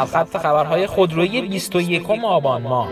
سرخط خبرهای خودرویی 21 آبان ماه.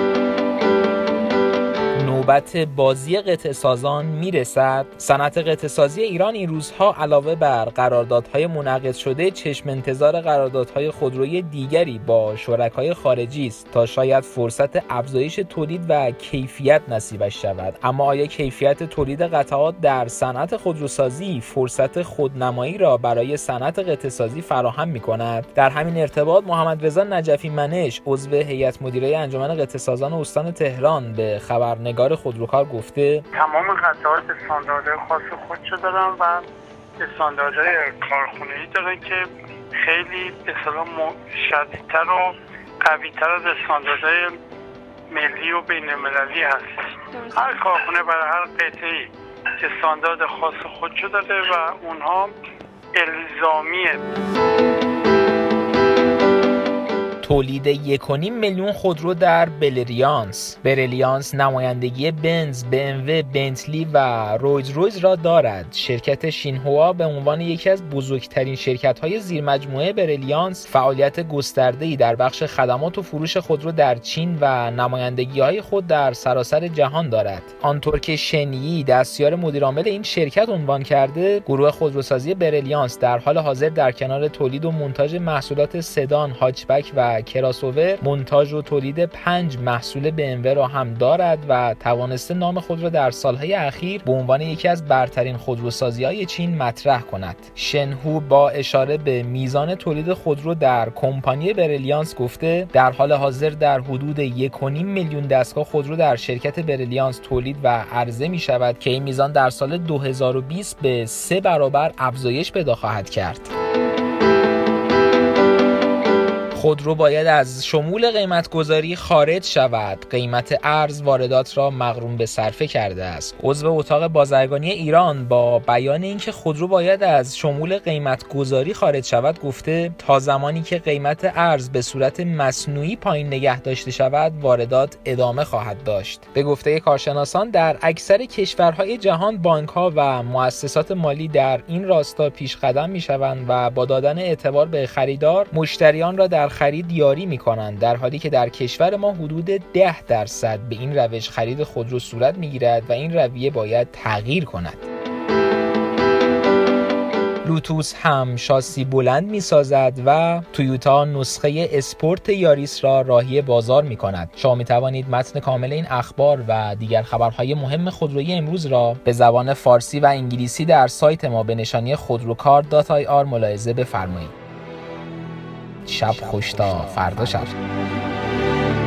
نوبت بازی قطعه‌سازان میرسد. صنعت قطعه‌سازی ایران این روزها علاوه بر قراردادهای منعقد شده چشم انتظار قراردادهای خودرویی دیگری با شرکای خارجی است تا شاید فرصت افزایش تولید و کیفیت نصیبش شود. اما آیا کیفیت تولید قطعات در صنعت خودروسازی فرصت خودنمایی را برای صنعت قطعه‌سازی فراهم می‌کند؟ در همین ارتباط محمد رضا نجفی منش عضو هیئت مدیره انجمن قطعه‌سازان استان تهران به خبرنگار خودروکار گفته تمام قطعات استانداردهای خاص خودشو دارن و استانداردهای کارخونه‌ای دارن که خیلی به اصطلاح شدیدتر و قوی‌تر از استانداردهای ملی و بین‌المللی هست. هر کارخونه برای هر قطعه‌ای استاندارد خاص خودشو داره و اونها الزامیه. تولید 1.5 میلیون خودرو در برلیانس نمایندگی بنز، BMW، بنتلی و رویز را دارد. شرکت شینهوا به عنوان یکی از بزرگترین شرکت‌های زیرمجموعه برلیانس فعالیت گسترده‌ای در بخش خدمات و فروش خودرو در چین و نمایندگی‌های خود در سراسر جهان دارد. آنطور که شنیی دستیار مدیرعامل این شرکت عنوان کرده، گروه خودروسازی برلیانس در حال حاضر در کنار تولید و مونتاژ محصولات سدان، هاچبک و کراسوور، مونتاژ و تولید 5 محصول BMW را هم دارد و توانسته نام خود را در سالهای اخیر به عنوان یکی از برترین خودروسازی‌های چین مطرح کند. شنهو با اشاره به میزان تولید خودرو در کمپانی برلیانس گفته در حال حاضر در حدود 1.5 میلیون دستگاه خودرو در شرکت برلیانس تولید و عرضه می شود که این میزان در سال 2020 به 3 برابر افزایش پیدا خواهد کرد. خودرو باید از شمول قیمت‌گذاری خارج شود. قیمت ارز واردات را مغروم به صرفه کرده است. عضو اتاق بازرگانی ایران با بیان اینکه خودرو باید از شمول قیمت‌گذاری خارج شود گفته تا زمانی که قیمت ارز به صورت مصنوعی پایین نگه داشته شود واردات ادامه خواهد داشت. به گفته کارشناسان در اکثر کشورهای جهان بانک‌ها و مؤسسات مالی در این راستا پیش قدم می‌شوند و با دادن اعتبار به خریدار مشتریان را در خرید یاری می‌کنند، در حالی که در کشور ما حدود 10% به این روش خرید خودرو صورت می‌گیرد و این رویه باید تغییر کند. لوتوس هم شاسی بلند می‌سازد و تویوتا نسخه اسپورت یاریس را راهی بازار می‌کند. شما می‌توانید متن کامل این اخبار و دیگر خبرهای مهم خودرویی امروز را به زبان فارسی و انگلیسی در سایت ما به نشانی خودروکار.ir ملاحظه بفرمایید. شب خوش تا فردا شب.